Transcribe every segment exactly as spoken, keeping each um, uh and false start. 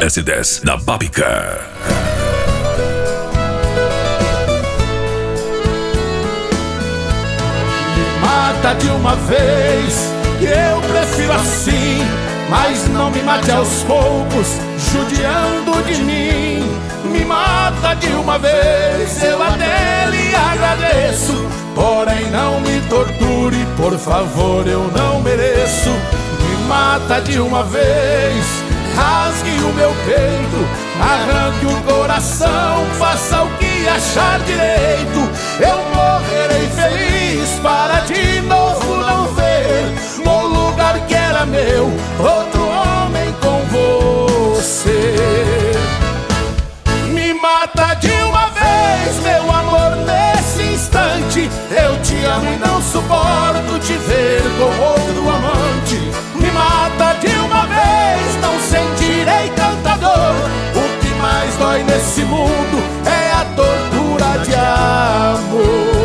S dez da Babica. Mata de uma vez, que eu prefiro assim. Mas não me mate aos poucos, judiando de mim. Me mata de uma vez, eu até lhe agradeço. Porém não me torture, por favor, eu não mereço. Me mata de uma vez, rasgue o meu peito, arranque o coração, faça o que achar direito. Eu morrerei feliz para de novo não ver no lugar que era meu outro homem com você. Me mata de uma vez, meu amor, nesse instante. Eu te amo e não suporto te ver com outro amante. Me mata de uma vez, não sentirei tanta dor. O que mais dói nesse mundo é a tortura de amor.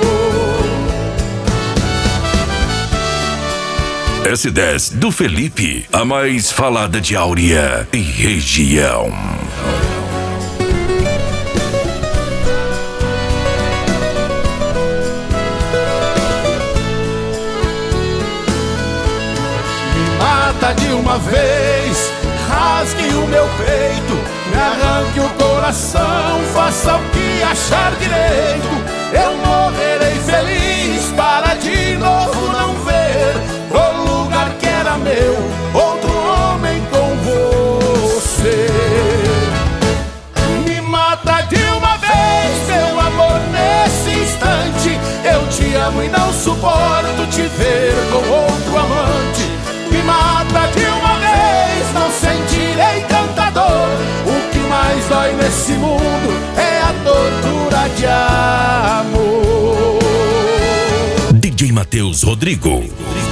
S dez do Felipe, a mais falada de Áurea e região. Me mata de uma vez, rasgue o meu peito, me arranque o coração, faça o que achar direito. Eu morrerei feliz para de novo não ver o lugar que era meu outro homem com você. Me mata de uma vez, meu amor, nesse instante. Eu te amo e não suporto te ver com outro amante. Me mata de uma vez, não sentirei tanta dor. O que mais dói nesse mundo é a tortura de amor. D J Matheus Rodrigo.